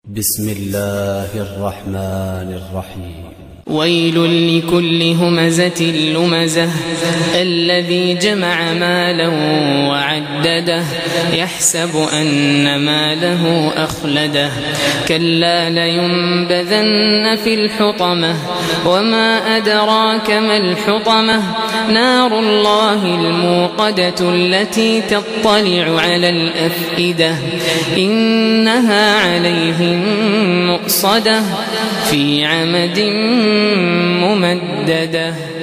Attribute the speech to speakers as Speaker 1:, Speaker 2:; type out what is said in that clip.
Speaker 1: بسم الله الرحمن الرحيم.
Speaker 2: ويل لكل همزة لمزة الذي جمع مالا وعدده يحسب أن ماله أخلده كلا لينبذن في الحطمة وما أدراك ما الحطمة نار الله الموقدة التي تطلع على الأفئدة إنها عليهم مؤصدة في عمد ممددة.